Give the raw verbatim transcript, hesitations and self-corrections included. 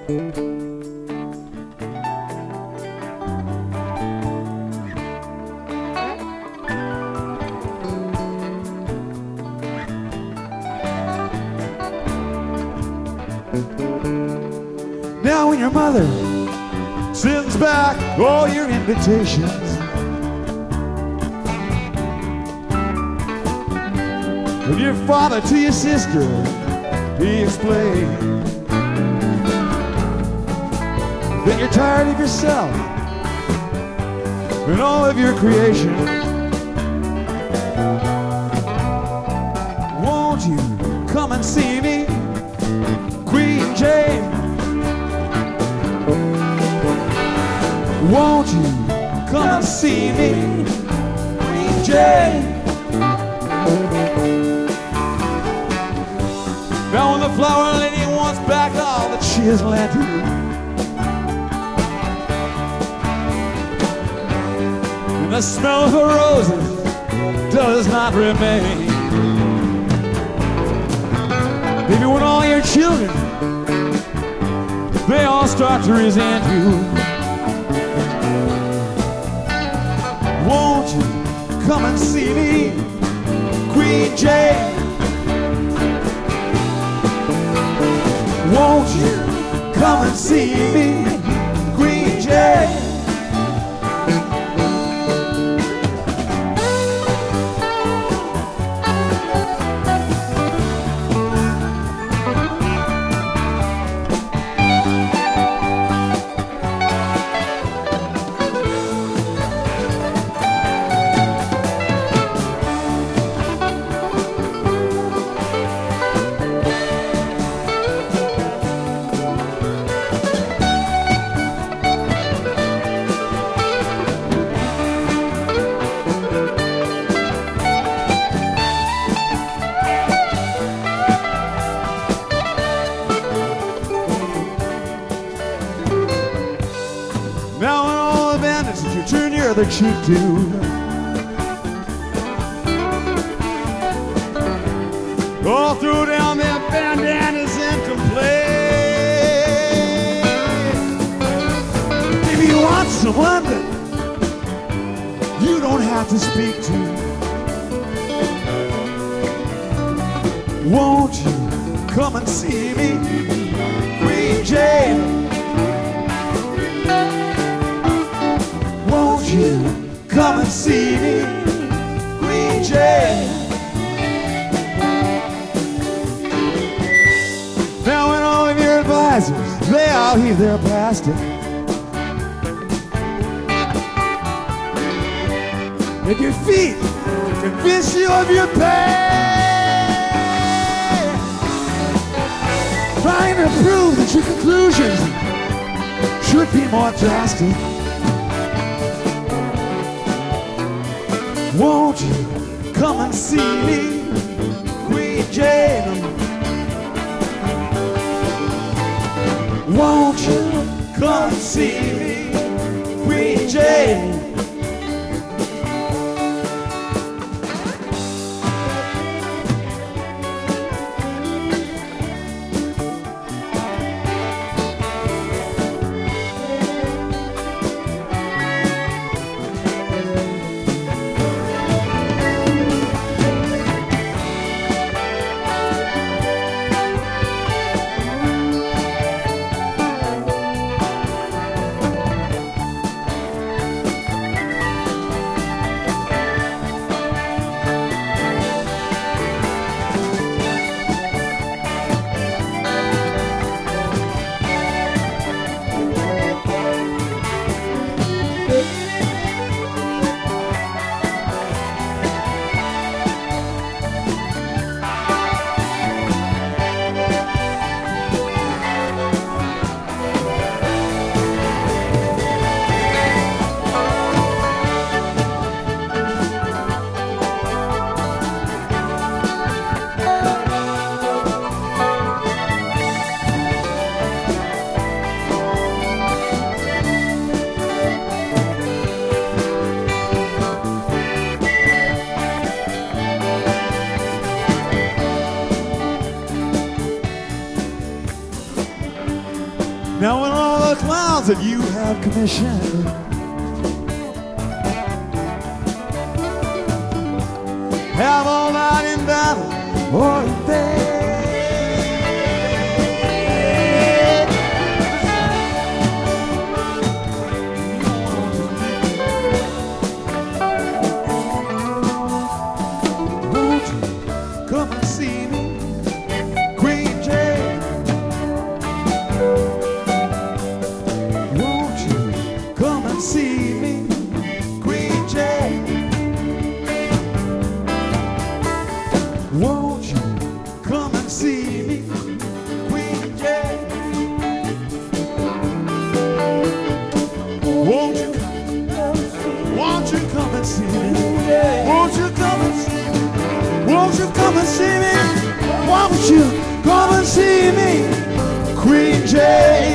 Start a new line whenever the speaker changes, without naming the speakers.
Now when your mother sends back all your invitations, and your father to your sister, he explained that you're tired of yourself and all of your creation. Won't you come and see me, Queen Jane? Won't you come and see me, Queen Jane? Now when the flower lady wants back all that she has lent you, and the smell of the roses does not remain, maybe when all your children, they all start to resent you, won't you come and see me, Queen Jane? Won't you come and see me, Queen Jane? Now when all the bandits that you turn your other cheek to, all throw down their bandanas and complain. Maybe you want someone that you don't have to speak to. Won't you come and see me, Queen Jane? Won't you come and see me, Queen Jane? Now when all of your advisors, they all heave their plastic, and your feet convince you of your pain, trying to prove that your conclusions should be more drastic. Won't you come and see me, Queen Jane? Won't you come and see me, Queen Jane? Now when all the clouds that you have commissioned have all night in battle or in bed, won't you come and see me, Queen Jane? Won't you come and see me, Queen Jane? Won't you come and see me, Queen Jane? Won't you, won't you come and see me? Won't you come and see me? Won't you come and see me? Won't you come and see me, Queen Jane?